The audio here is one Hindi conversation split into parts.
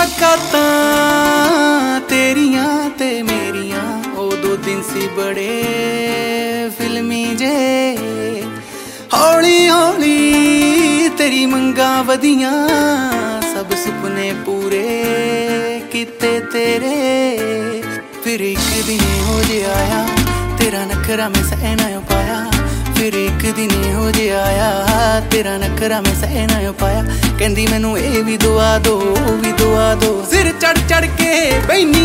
मुलाकातां तेरियां ते मेरियां ओ दो दिन सी बड़े फिल्मी जे हौली हौली तेरी मंगा वधियां सब सुपने पूरे किते तेरे फिर एक दिन हो जे आया तेरा नखरा में सहना पाया फिर एक दिन हो जे आया तेरा नखरा में सहना पाया कहंदी मैनू ए भी दुआ दो भी दुआ दो सिर चढ़ चढ़ के बैनी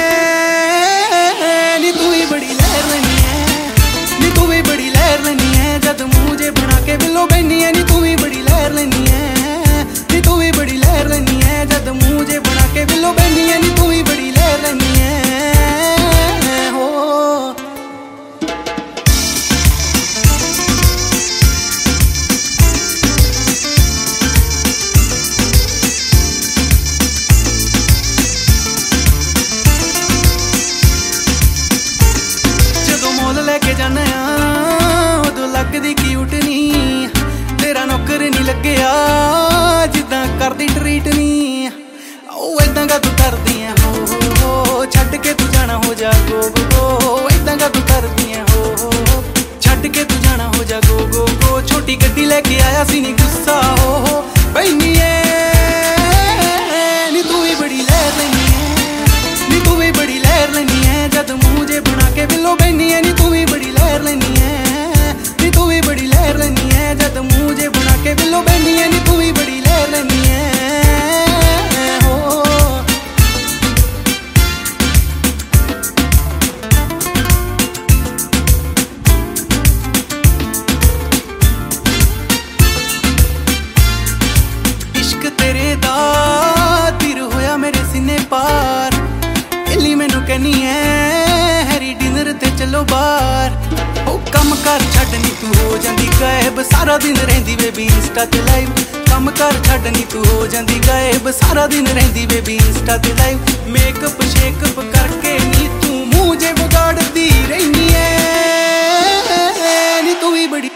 नी तू ही बड़ी लहर लेनी है नी तू भी बड़ी लहर लेनी है जद मुझे बना के बिलो बैनी है नी तू भी बड़ी लहर लेनी है नी तू भी बड़ी लहर लेनी है जद मुझे बना के बिलो बैनी है नी तू भी बड़ी लहर लेनी है हो लेके जाने उदो लगदी क्यूट नी तेरा नौकर नी लग्या जिदा करदी ट्रीट नी इदा का तू करदी है हो छड्ड के तू जाना हो जा गो इदा का तू करदी है हो छड्ड के तू जाना हो जा गो छोटी गड्डी लेके आया सी नी गुस्सा हो बैनी नी तू भी बड़ी लहर लेनी है नी तू भी बड़ी लहर लेनी है जद मुझे बना के बिलो बैनी है नी तू भी बड़ी लहर लेनी है नी तू भी बड़ी लहर लेनी है जद मुझे बना के बिलो बैनी है नी तू भी बड़ी लहर लेनी है हो इश्क तेरे दा तीर होया मेरे सीने पार इली मैनू कहनी है हैरी डिनर ते चलो बाहर ओ कम कर छड्ड नी तू हो जांदी गायब सारा दिन रहिंदी बेबी इंस्टा ते लाइव कम कर छड्ड नी तू हो जांदी गायब सारा दिन रहिंदी बेबी इंस्टा ते लाइव मेकअप शेकअप करके नी तू मुझे बिगाड़दी रहनी है नी तू भी बड़ी